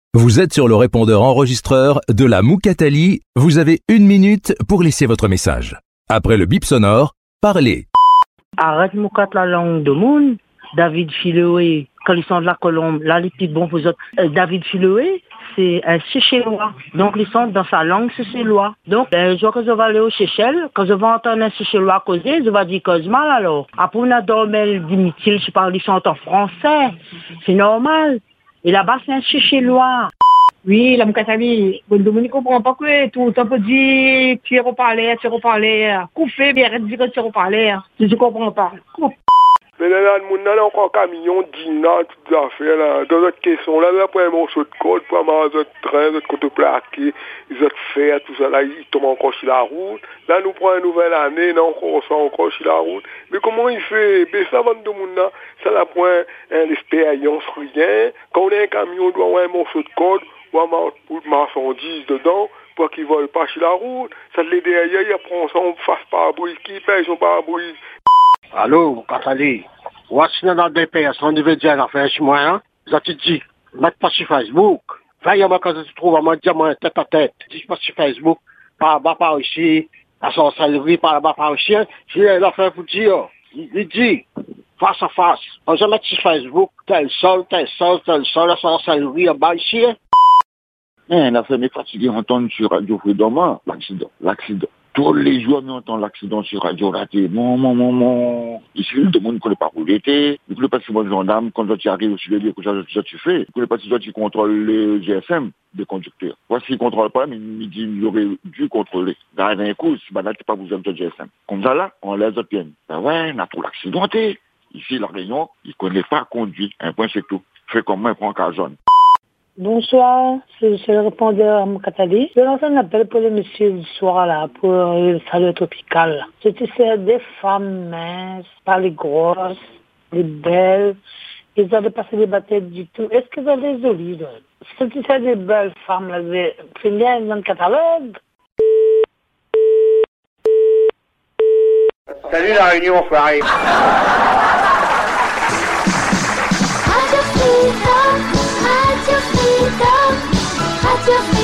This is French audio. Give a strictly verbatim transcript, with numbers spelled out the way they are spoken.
Vous êtes sur le répondeur enregistreur de la Moukatali. Vous avez une minute pour laisser votre message. Après le bip sonore, parlez. Arrête Moukat la langue de monde. David Filoué, quand ils sont de la Colombe, là les petits bons vous autres. Euh, David Filoué, c'est un Seychellois. Donc ils sont dans sa langue Seychellois. Donc un jour que je vais aller au Seychelles, quand je vais entendre un Seychellois causer, je vais dire cause mal alors. Après on a dormi dit-il, je parle, ils sont en français. C'est normal. Et là-bas c'est un Seychellois. Oui, la Moukatali, bon, Dominique ne comprend pas que tout, on peut dire, tu es reparlé, tu es reparlé, coupé, bien, arrête de dire que tu es reparlé, tu ne comprends pas. Coupe. Mais là, là, le monde a encore un camion, dîner, toutes les affaires, là. Dans notre caisson, là, là, pour un morceau de code, pour un morceau de train, notre côté plaqué, ils ont fait, tout ça, là, ils tombent encore sur la route. Là, nous prenons une nouvelle année, là, on sort encore sur la route. Mais comment il fait? Ben, ça, va de monde, là, ça, là, pour une expérience, rien. Quand on a un camion, on doit avoir un morceau de code, ou un marchandise dedans, pour qu'ils ne volent pas sur la route. Ça, les derrière, il prend ça, on fasse pas bruit, qui paye son pare-brise. Allô, Moukatali. Voici dans le B P S, on devait dire, on a fait un chemin, hein. Ça te dit, mets pas sur Facebook. Fais-moi quand tu trouves, on m'a dit, moi, tête à tête. Dis pas sur Facebook, par là-bas, par ici, à son salarié, par là-bas, par ici. J'ai l'affaire pour dire, il dit, face à face. On se met sur Facebook, tel sol, tel sol, tel sol, à son salarié, en bas ici. Eh, la femme est fatiguée d'entendre sur Radio Freedom, l'accident, l'accident. Tous les jours, on entend l'accident sur Radio Raté. Mon, mon, mon, mon. Ici, tout le monde ne connaît pas où il était. Il ne connaît pas si moi, le gendarme, quand tu arrives sur les lieux, que ça tu fais. Il ne connaît pas si toi, tu contrôles les G S M des conducteurs. Voici qu'il ne contrôle pas, mais il dit qu'il aurait dû contrôler. Dans un coup, si bah, là, tu n'as pas besoin de ton G S M. Comme ça, là, on laisse autres pieds. Ben ouais, on a tout l'accidenté. Ici, la Réunion, il ne connaît pas conduire. Un point, c'est tout. Fait comme moi, il prend qu'à jaune. Bonsoir, c'est le répondeur à Moukatali. Je lance un appel pour les messieurs du soir là, pour le salut tropical. C'était des femmes minces, pas les grosses, les belles. Ils avaient passé des batailles du tout. Est-ce qu'ils avaient des olives? C'était des belles femmes là, c'est bien dans le catalogue. Salut la Réunion, enfoiré. Radio Freedom, Radio Freedom, Radio Freedom.